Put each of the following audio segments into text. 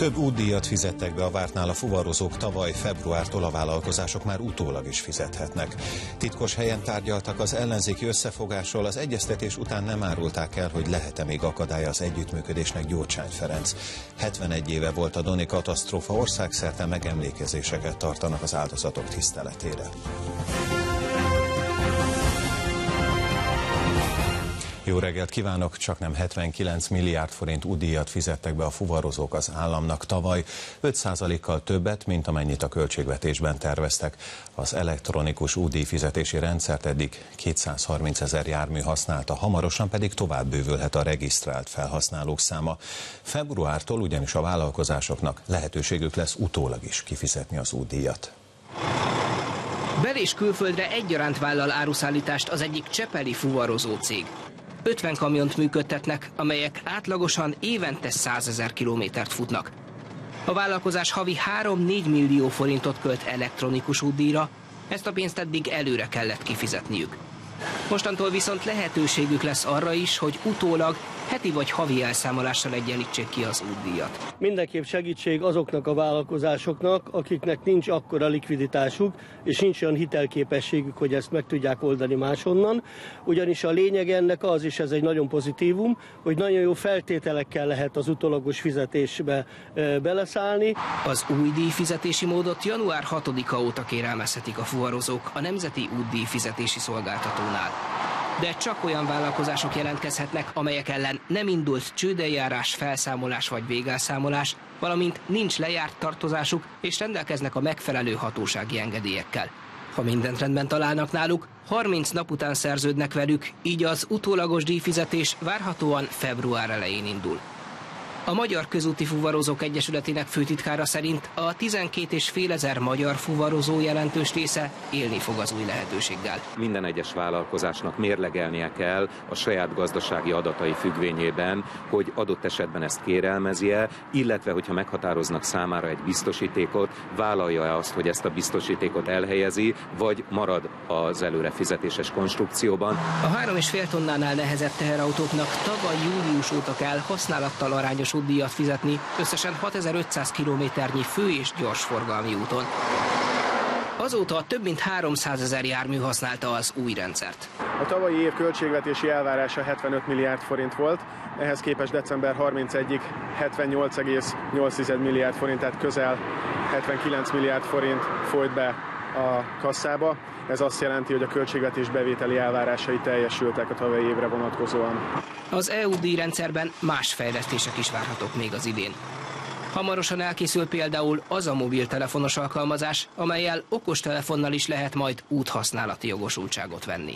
Több útdíjat fizettek be a vártnál a fuvarozók tavaly, februártól a vállalkozások már utólag is fizethetnek. Titkos helyen tárgyaltak az ellenzéki összefogásról, az egyeztetés után nem árulták el, hogy lehet-e még akadálya az együttműködésnek Gyurcsány Ferenc. 71 éve volt a doni katasztrófa, országszerte megemlékezéseket tartanak az áldozatok tiszteletére. Jó reggelt kívánok! Csaknem 79 milliárd forint útdíjat fizettek be a fuvarozók az államnak tavaly, 5%-kal többet, mint amennyit a költségvetésben terveztek. Az elektronikus útdíjfizetési rendszert eddig 230 000 jármű használta, hamarosan pedig tovább bővülhet a regisztrált felhasználók száma. Februártól ugyanis a vállalkozásoknak lehetőségük lesz utólag is kifizetni az útdíjat. Bel- és külföldre egyaránt vállal áruszállítást az egyik csepeli fuvarozó cég. 50 kamiont működtetnek, amelyek átlagosan évente 100 000 kilométert futnak. A vállalkozás havi 3-4 millió forintot költ elektronikus útdíjra, ezt a pénzt eddig előre kellett kifizetniük. Mostantól viszont lehetőségük lesz arra is, hogy utólag heti vagy havi elszámolással egyenlítsék ki az útdíjat. Mindenképp segítség azoknak a vállalkozásoknak, akiknek nincs akkora likviditásuk, és nincs olyan hitelképességük, hogy ezt meg tudják oldani máshonnan. Ugyanis a lényeg ennek az, és ez egy nagyon pozitívum, hogy nagyon jó feltételekkel lehet az utólagos fizetésbe beleszállni. Az új díjfizetési módot január 6-a óta kérelmezhetik a fuvarozók a Nemzeti Útdíjfizetési Szolgáltatónál. De csak olyan vállalkozások jelentkezhetnek, amelyek ellen nem indult csődeljárás, felszámolás vagy végelszámolás, valamint nincs lejárt tartozásuk és rendelkeznek a megfelelő hatósági engedélyekkel. Ha mindent rendben találnak náluk, 30 nap után szerződnek velük, így az utólagos díjfizetés várhatóan február elején indul. A Magyar Közúti Fuvarozók Egyesületének főtitkára szerint a 12 500 magyar fuvarozó jelentős része élni fog az új lehetőséggel. Minden egyes vállalkozásnak mérlegelnie kell a saját gazdasági adatai függvényében, hogy adott esetben ezt kérelmezi-e, illetve hogyha meghatároznak számára egy biztosítékot, vállalja-e azt, hogy ezt a biztosítékot elhelyezi, vagy marad az előre fizetéses konstrukcióban. A 3,5 tonnánál nehezebb teherautóknak tavaly július óta kell használattal arányos útdíjat fizetni, összesen 6500 kilométernyi fő- és gyorsforgalmi úton. Azóta több mint 300 000 jármű használta az új rendszert. A tavalyi év költségvetési elvárása 75 milliárd forint volt, ehhez képest december 31-ig 78,8 milliárd forint, tehát közel 79 milliárd forint folyt be a kasszába. Ez azt jelenti, hogy a költségvetés bevételi elvárásai teljesültek a tavalyi évre vonatkozóan. Az EU díjrendszerben más fejlesztések is várhatók még az idén. Hamarosan elkészül például az a mobiltelefonos alkalmazás, amellyel okostelefonnal is lehet majd úthasználati jogosultságot venni.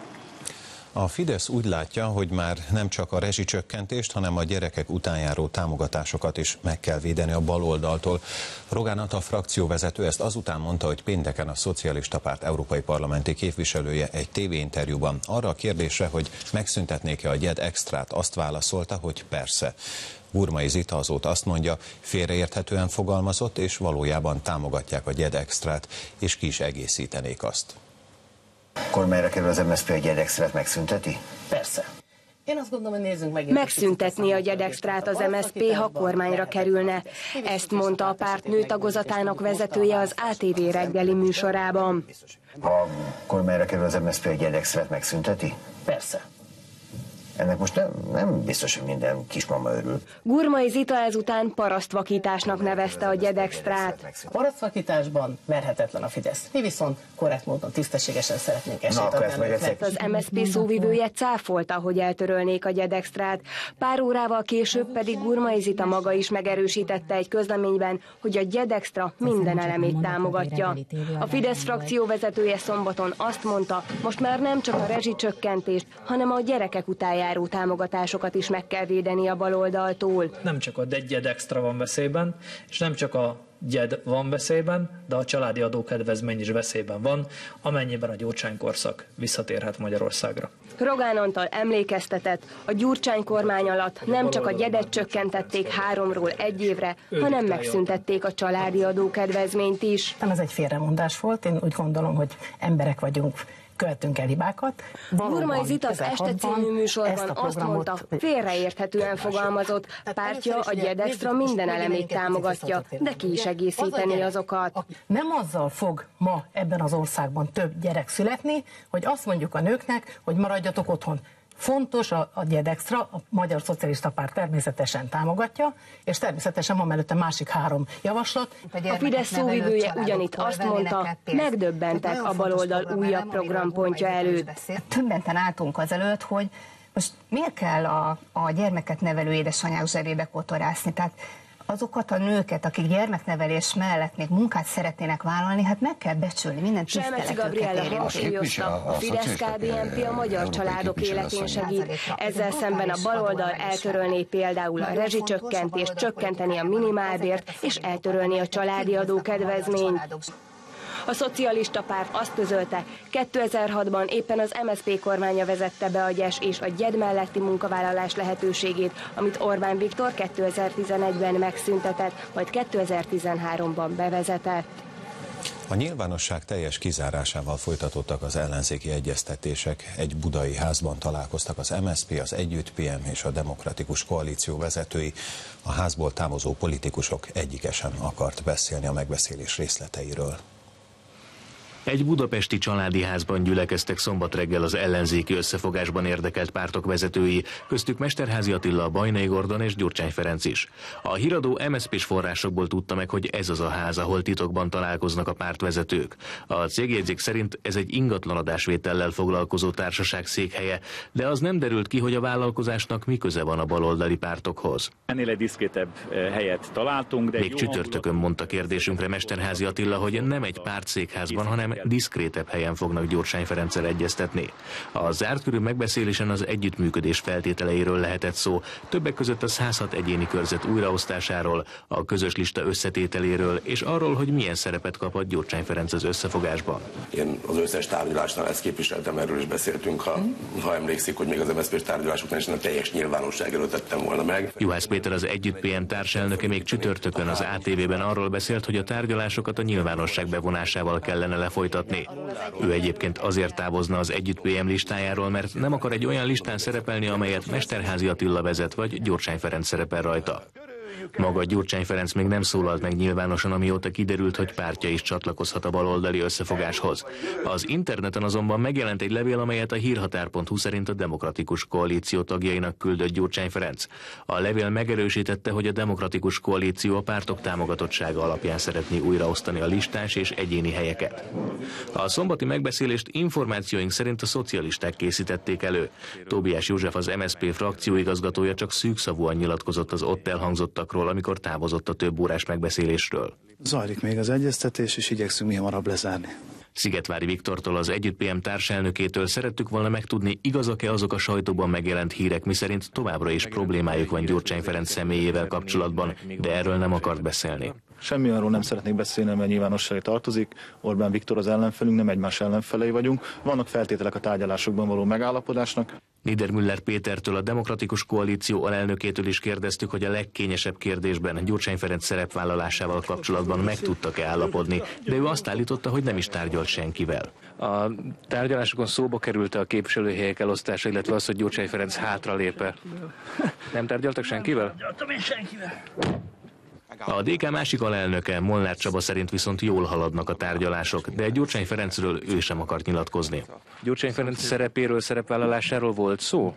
A Fidesz úgy látja, hogy már nem csak a rezsicsökkentést, hanem a gyerekek utánjáró támogatásokat is meg kell védeni a baloldaltól. Rogán Antal frakcióvezető ezt azután mondta, hogy pénteken a Szocialista Párt európai parlamenti képviselője egy tévéinterjúban arra a kérdésre, hogy megszüntetnék-e a GYED extrát, azt válaszolta, hogy persze. Burmai Zita azóta azt mondja, félreérthetően fogalmazott, és valójában támogatják a GYED extrát, és ki is egészítenék azt. Kormányra kerül az MSZP a GYED extrát megszünteti? Persze. Én azt gondolom, hogy nézzünk meg. Megszüntetni a GYED extrát az MSZP, ha kormányra kerülne. Ezt mondta a párt nőtagozatának vezetője az ATV reggeli műsorában. Ha kormányra kerül az MSZP a GYED extrát megszünteti? Persze. Ennek most nem biztos, hogy minden kismama örül. Burmai Zita ezután parasztvakításnak nevezte a GYED extrát. Parasztvakításban verhetetlen a Fidesz. Mi viszont korrekt módon, tisztességesen szeretnénk esélyt adni. Az MSZP szóvivője cáfolta, hogy eltörölnék a GYED extrát. Pár órával később pedig Burmai Zita maga is megerősítette egy közleményben, hogy a GYED extra minden elemét támogatja. A Fidesz frakció vezetője szombaton azt mondta, most már nem csak a rezsicsökkentést, hanem a gyerekek utánjáró támogatásokat is meg kell védeni a baloldaltól. Nem csak a GYED extra van veszélyben, és nem csak a GYED van veszélyben, de a családi adókedvezmény is veszélyben van, amennyiben a Gyurcsány korszak visszatérhet Magyarországra. Rogán Antal emlékeztetett, a Gyurcsány kormány alatt nem csak a GYED-et csökkentették 3-ról 1 évre, hanem megszüntették a családi adókedvezményt is. Nem, ez egy félremondás volt, én úgy gondolom, hogy emberek vagyunk, követünk el hibákat. Gurmai Zita az Este című műsorban azt mondta, félreérthetően fogalmazott, pártja a Gyedextra minden elemét támogatja, de ki is egészíteni azokat. Nem azzal fog ma ebben az országban több gyerek születni, hogy azt mondjuk a nőknek, hogy maradjatok otthon. Fontos a Gyedextra, a Magyar Szocialista Párt természetesen támogatja, és természetesen van mellette másik 3 javaslat. A Fidesz szóvivője ugyanitt azt mondta, megdöbbentek a baloldal újabb programpontja előtt. Többenten álltunk azelőtt, hogy most miért kell a gyermeket nevelő édesanyák zsebébe kotorászni? Tehát azokat a nőket, akik gyermeknevelés mellett még munkát szeretnének vállalni, hát meg kell becsülni, minden tiszteletünket érinti. Hangsúlyozta, a Fidesz-KDNP a magyar családok életén segít. Ezzel szemben a baloldal eltörölné például a rezsicsökkentést, csökkenteni a minimálbért és eltörölni a családi adókedvezményt. A szocialista párt azt közölte, 2006-ban éppen az MSZP kormánya vezette be a GYES és a GYED melletti munkavállalás lehetőségét, amit Orbán Viktor 2011-ben megszüntetett, majd 2013-ban bevezetett. A nyilvánosság teljes kizárásával folytatottak az ellenzéki egyeztetések. Egy budai házban találkoztak az MSZP, az Együtt-PM és a Demokratikus Koalíció vezetői. A házból távozó politikusok egyike sem akart beszélni a megbeszélés részleteiről. Egy budapesti családi házban gyülekeztek szombat reggel az ellenzéki összefogásban érdekelt pártok vezetői, köztük Mesterházy Attila, Bajnai Gordon és Gyurcsány Ferenc is. A híradó MSZP-s forrásokból tudta meg, hogy ez az a ház, ahol titokban találkoznak a pártvezetők. A cégjegyzék szerint ez egy ingatlanadásvétellel foglalkozó társaság székhelye, de az nem derült ki, hogy a vállalkozásnak mi köze van a baloldali pártokhoz. Ennél egy diszkrétebb helyet találtunk, de még csütörtökön mondta kérdésünkre Mesterházy Attila, hogy nem egy pártszékházban, hanem diszkrétebb helyen fognak Gyurcsány Ferenccel egyeztetni. A zárt körű megbeszélésen az együttműködés feltételeiről lehetett szó, többek között a 106 egyéni körzet újraosztásáról, a közös lista összetételéről és arról, hogy milyen szerepet kaphat Gyurcsány Ferenc az összefogásban. Én az összes tárgyalásnál ezt képviseltem, erről is beszéltünk, ha emlékszik, hogy még az MSZP-s tárgyalás után is a teljes nyilvánosság előtt tettem volna meg. Juhász Péter, az Együtt-PM társelnöke még csütörtökön az ATV-ben arról beszélt, hogy a tárgyalásokat a nyilvánosság bevonásával kellene lefolytatni. Ő egyébként azért távozna az Együtt-PM listájáról, mert nem akar egy olyan listán szerepelni, amelyet Mesterházy Attila vezet, vagy Gyurcsány Ferenc szerepel rajta. Maga Gyurcsány Ferenc még nem szólalt meg nyilvánosan, amióta kiderült, hogy pártja is csatlakozhat a baloldali összefogáshoz. Az interneten azonban megjelent egy levél, amelyet a hírhatár.hu szerint a Demokratikus Koalíció tagjainak küldött Gyurcsány Ferenc. A levél megerősítette, hogy a Demokratikus Koalíció a pártok támogatottsága alapján szeretné újraosztani a listás és egyéni helyeket. A szombati megbeszélést információink szerint a szocialisták készítették elő. Tóbiás József, az MSZP frakcióigazgatója csak szűkszavúan nyilatkozott az ott elhangzottakról, amikor távozott a több órás megbeszélésről. Zajlik még az egyeztetés, és igyekszünk mihamarabb lezárni. Szigetvári Viktortól, az Együtt-PM társelnökétől szerettük volna megtudni, igazak-e azok a sajtóban megjelent hírek, miszerint továbbra is problémájuk van Gyurcsány Ferenc személyével kapcsolatban, de erről nem akart beszélni. Semmi arról nem szeretnék beszélni, mert nyilvánosságra tartozik. Orbán Viktor az ellenfelünk, nem egymás ellenfelei vagyunk. Vannak feltételek a tárgyalásokban való megállapodásnak. Niedermüller Pétertől, a Demokratikus Koalíció alelnökétől is kérdeztük, hogy a legkényesebb kérdésben, Gyurcsány Ferenc szerepvállalásával kapcsolatban meg tudtak-e állapodni, de ő azt állította, hogy nem is tárgyalt senkivel. A tárgyalásokon szóba került a képviselőhelyek elosztása, illetve az, hogy Gyurcsány Ferenc hátralépe. Nem tárgyaltak senkivel? A DK másik alelnöke, Molnár Csaba szerint viszont jól haladnak a tárgyalások, de Gyurcsány Ferencről ő sem akart nyilatkozni. Gyurcsány Ferenc szerepéről, szerepvállalásáról volt szó?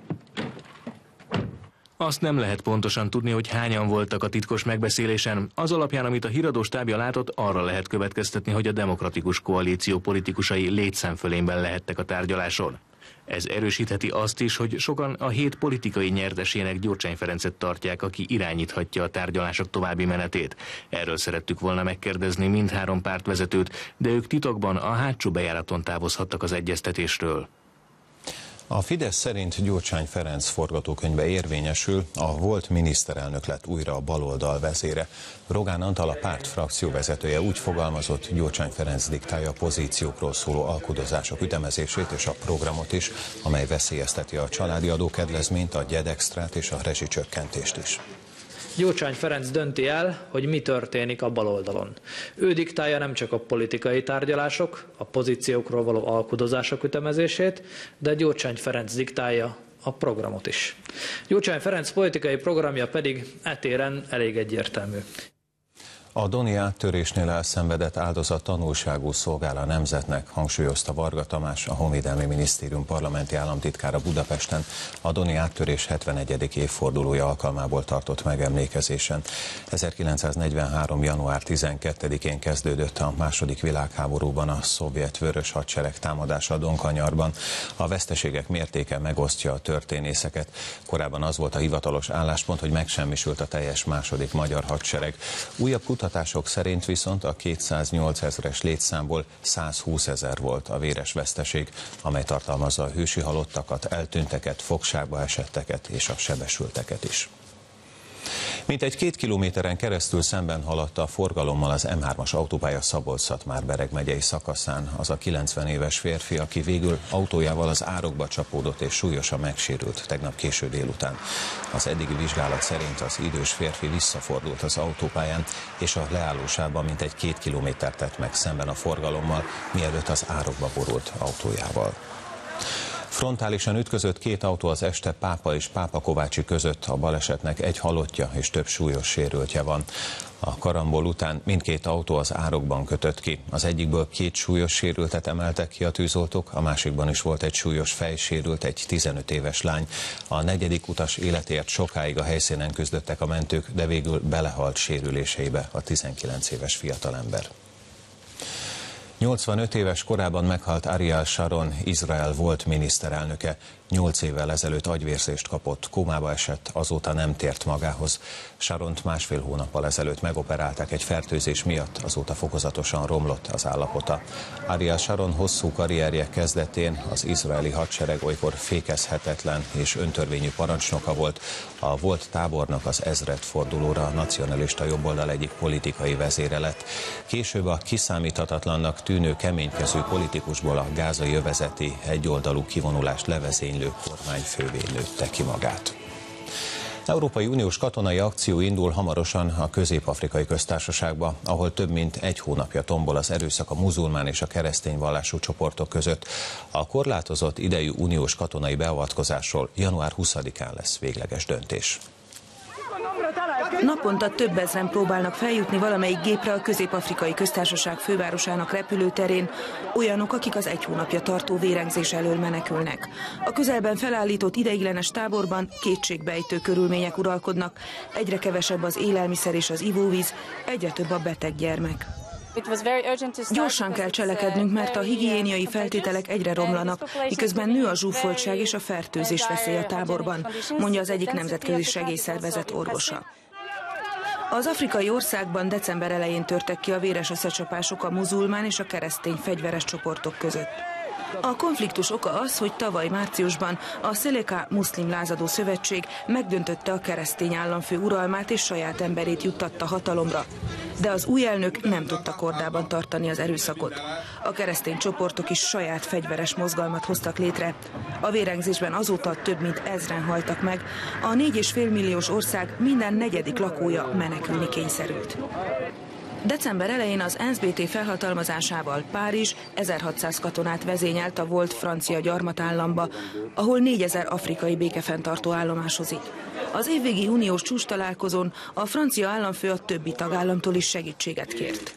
Azt nem lehet pontosan tudni, hogy hányan voltak a titkos megbeszélésen. Az alapján, amit a híradó stábja látott, arra lehet következtetni, hogy a Demokratikus Koalíció politikusai létszámfölényben lehettek a tárgyaláson. Ez erősítheti azt is, hogy sokan a hét politikai nyertesének Gyurcsány Ferencet tartják, aki irányíthatja a tárgyalások további menetét. Erről szerettük volna megkérdezni mindhárom pártvezetőt, de ők titokban a hátsó bejáraton távozhattak az egyeztetésről. A Fidesz szerint Gyurcsány Ferenc forgatókönyve érvényesül, a volt miniszterelnök lett újra a baloldal vezére. Rogán Antal, a párt frakcióvezetője úgy fogalmazott, Gyurcsány Ferenc diktálja a pozíciókról szóló alkudozások ütemezését és a programot is, amely veszélyezteti a családi adókedvezményt, a Gyedextrát és a rezsicsökkentést is. Gyurcsány Ferenc dönti el, hogy mi történik a baloldalon. Ő diktálja nem csak a politikai tárgyalások, a pozíciókról való alkudozások ütemezését, de Gyurcsány Ferenc diktálja a programot is. Gyurcsány Ferenc politikai programja pedig e téren elég egyértelmű. A doni áttörésnél elszenvedett áldozat tanulságú szolgál a nemzetnek, hangsúlyozta Varga Tamás, a Honvédelmi Minisztérium parlamenti államtitkára Budapesten a doni áttörés 71. évfordulója alkalmából tartott megemlékezésen. 1943. január 12-én kezdődött a II. Világháborúban a szovjet vörös hadsereg támadása Donkanyarban. A veszteségek mértéke megosztja a történészeket. Korábban az volt a hivatalos álláspont, hogy megsemmisült a teljes második magyar hadsereg. Újabb kutatások szerint viszont a 208 000-es létszámból 120 000 volt a véres veszteség, amely tartalmazza a hősi halottakat, eltűnteket, fogságba esetteket és a sebesülteket is. Mintegy 2 kilométeren keresztül szemben haladta a forgalommal az M3-as autópálya Szabolcs-Szatmár-Bereg megyei szakaszán az a 90 éves férfi, aki végül autójával az árokba csapódott és súlyosan megsérült tegnap késő délután. Az eddigi vizsgálat szerint az idős férfi visszafordult az autópályán, és a leállósában mintegy 2 kilométert tett meg szemben a forgalommal, mielőtt az árokba borult autójával. Frontálisan ütközött 2 autó az este Pápa és Pápa-Kovácsi között, a balesetnek 1 halottja és több súlyos sérültje van. A karambol után mindkét autó az árokban kötött ki. Az egyikből 2 súlyos sérültet emeltek ki a tűzoltók, a másikban is volt egy súlyos fejsérült, egy 15 éves lány. A 4. utas életéért sokáig a helyszínen küzdöttek a mentők, de végül belehalt sérüléseibe a 19 éves fiatalember. 85 éves korában meghalt Ariel Sharon, Izrael volt miniszterelnöke. 8 évvel ezelőtt agyvérzést kapott, kómába esett, azóta nem tért magához. Sharont 1,5 hónappal ezelőtt megoperálták egy fertőzés miatt, azóta fokozatosan romlott az állapota. Ariel Sharon hosszú karrierje kezdetén az izraeli hadsereg olykor fékezhetetlen és öntörvényű parancsnoka volt. A volt tábornok az ezredfordulóra a nacionalista jobboldal egyik politikai vezére lett. Később a kiszámíthatatlannak tűnő keménykezű politikusból a gázai övezeti egyoldalú kivonulást levezénylő kormányfővé nőtte ki magát. Európai Uniós katonai akció indul hamarosan a Közép-Afrikai Köztársaságba, ahol több mint 1 hónapja tombol az erőszak a muzulmán és a keresztény vallású csoportok között. A korlátozott idejű uniós katonai beavatkozásról január 20-án lesz végleges döntés. Naponta több ezren próbálnak feljutni valamelyik gépre a Közép-Afrikai Köztársaság fővárosának repülőterén, olyanok, akik az 1 hónapja tartó vérengzés elől menekülnek. A közelben felállított ideiglenes táborban kétségbejtő körülmények uralkodnak, egyre kevesebb az élelmiszer és az ivóvíz, egyre több a beteg gyermek. Gyorsan kell cselekednünk, mert a higiéniai feltételek egyre romlanak, miközben nő a zsúfoltság és a fertőzés veszély a táborban, mondja az egyik nemzetközi segélyszervezet orvosa. Az afrikai országban december elején törtek ki a véres összecsapások a muzulmán és a keresztény fegyveres csoportok között. A konfliktus oka az, hogy tavaly márciusban a Seleka Muszlim Lázadó Szövetség megdöntötte a keresztény államfő uralmát és saját emberét juttatta hatalomra. De az új elnök nem tudta kordában tartani az erőszakot. A keresztény csoportok is saját fegyveres mozgalmat hoztak létre. A vérengzésben azóta több mint 1000-en haltak meg. A 4,5 milliós ország minden 4. lakója menekülni kényszerült. December elején az NSBT felhatalmazásával Párizs 1600 katonát vezényelt a volt francia gyarmatállamba, ahol 4000 afrikai békefenntartó állomásozik. Az évvégi uniós csúcstalálkozón a francia államfő a többi tagállamtól is segítséget kért.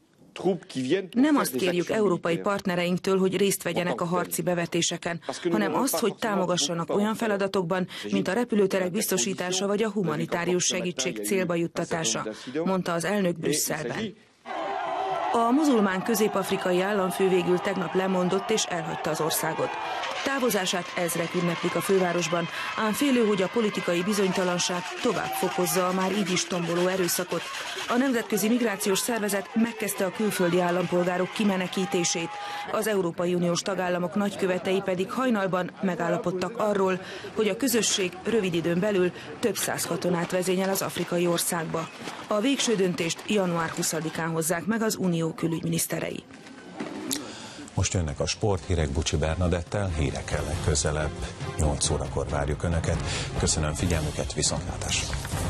Nem azt kérjük európai partnereinktől, hogy részt vegyenek a harci bevetéseken, hanem azt, hogy támogassanak olyan feladatokban, mint a repülőterek biztosítása vagy a humanitárius segítség célba juttatása, mondta az elnök Brüsszelben. A muzulmán közép-afrikai államfő végül tegnap lemondott és elhagyta az országot. Távozását ezrek ünneplik a fővárosban, ám félő, hogy a politikai bizonytalanság tovább fokozza a már így is tomboló erőszakot. A Nemzetközi Migrációs Szervezet megkezdte a külföldi állampolgárok kimenekítését, az Európai Uniós tagállamok nagykövetei pedig hajnalban megállapodtak arról, hogy a közösség rövid időn belül több 100 katonát vezényel az afrikai országba. A végső döntést január 20-án hozzák meg az Unió külügyminiszterei. Most jönnek a sporthírek Bucsi Bernadettel, hírekkel legközelebb. 8 órakor várjuk Önöket. Köszönöm figyelmüket, viszontlátásra!